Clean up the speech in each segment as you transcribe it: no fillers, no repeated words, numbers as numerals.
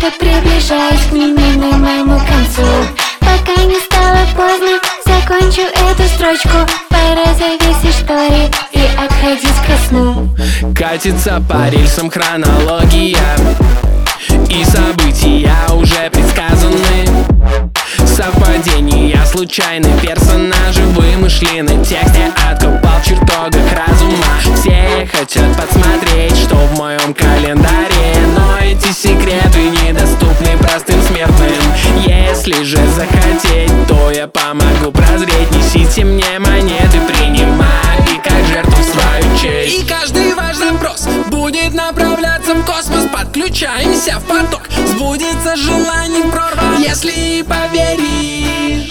так приближаюсь к неминуемому концу. Пока не стало поздно, закончу эту строчку. Пора завесить шторы и отходить ко сну. Катится по рельсам хронология, и события уже предсказаны. Совпадения случайны, персонажи вымышлены. Текст я откопал в чертогах разума. Все хотят подсмотреть, что в моем календаре, но эти секреты недоступны простым смертным. Если же захотеть, то я помогу прозреть. Несите мне монеты, принимай и как жертву свою честь. И каждый ваш запрос будет направляться в космос. Подключаемся в поток, сбудется желание прорва. Если поверишь,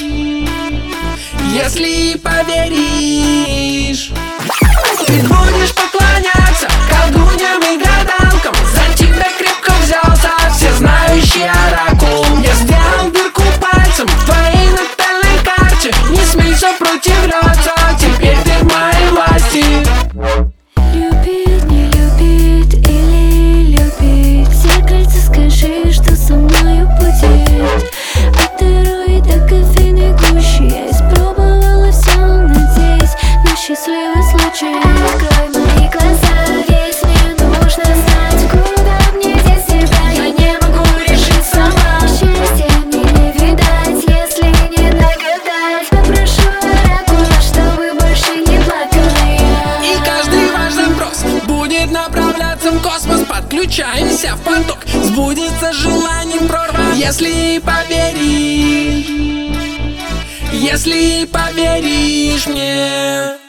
если поверишь, ты будешь поклоняться колдуньям и гадалкам. За тебя крепко взялся всезнающий оракул. Я сделал дырку пальцем в твоей натальной карте. Не смей сопротивляться, теперь ты в моей власти. Любит, не любит или любит? В зеркальце скажи, что со мною будет. От Эрой до кофейной гущи я испробовала все, надеюсь на счастливый случай. Открой мои глаза, ведь мне нужно знать, куда мне деть себя. Я не могу решить сама. Счастья мне не видать, если не нагадать. Попрошу оракула, чтобы больше не плакала я. И каждый ваш запрос будет направляться в космос. Подключаемся в поток, сбудется желание прорва. Если поверишь, если поверишь мне.